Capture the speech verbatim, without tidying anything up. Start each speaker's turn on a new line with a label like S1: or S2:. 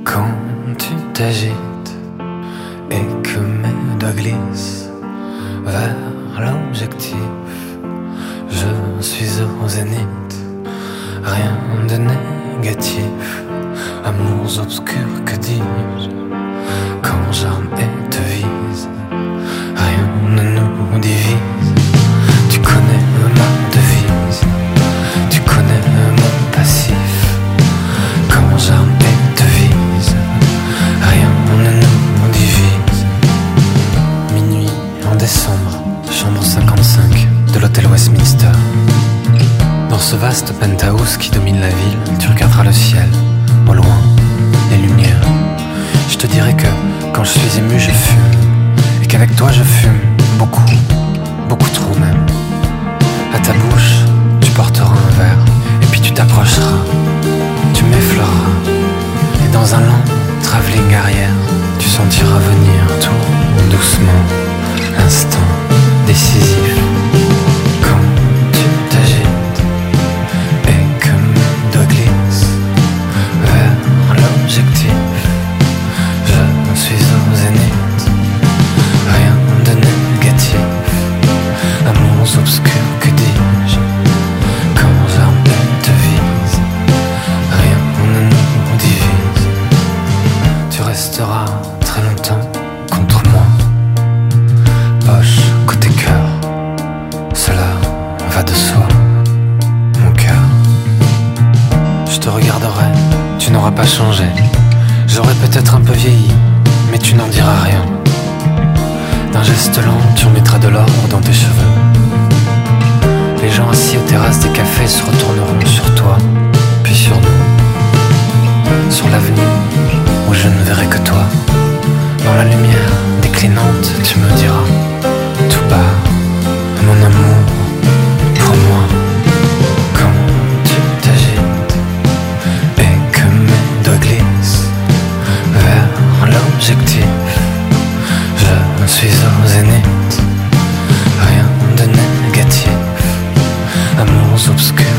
S1: Quand tu t'agites et que mes doigts glissent vers l'objectif, je suis au zénith, rien de négatif, amours obscurs, que dis-je, quand j'arme et te vise, rien ne nous divise. Tu connais ma devise, tu connais mon passif, quand j'arme et te vise, rien ne nous divise. Minuit en décembre, chambre cinquante-cinq de l'hôtel Westminster. Dans ce vaste penthouse qui domine la ville, tu regarderas le ciel, au loin, les lumières. Je te dirai que quand je suis ému, je fume, et qu'avec toi je fume beaucoup, beaucoup trop même. À ta bouche, tu porteras un verre, et puis tu t'approcheras, tu m'effleureras, et dans un lent travelling arrière, tu sentiras venir tout doucement, instant décisif. Quand tu t'agites et que mes doigts glissent vers l'objectif, je suis au zénith, rien de négatif, amours obscurs, que dis-je, quand j'arme et te vise, rien ne nous divise. Tu resteras très longtemps contre moi, poche côté cœur, cela va de soi, mon cœur. Je te regarderai, tu n'auras pas changé, j'aurai peut-être un peu vieilli, mais tu n'en diras rien. D'un geste lent, tu remettras de l'or dans tes cheveux. Les gens assis aux terrasses des cafés se retourneront sur toi, puis sur nous, sur l'avenue où je ne verrai que toi. Dans la lumière déclinante, tu me diras tout bas, mon amour pour moi. Quand tu t'agites et que mes doigts glissent vers l'objectif, je suis au zénith, rien de négatif, amours obscurs,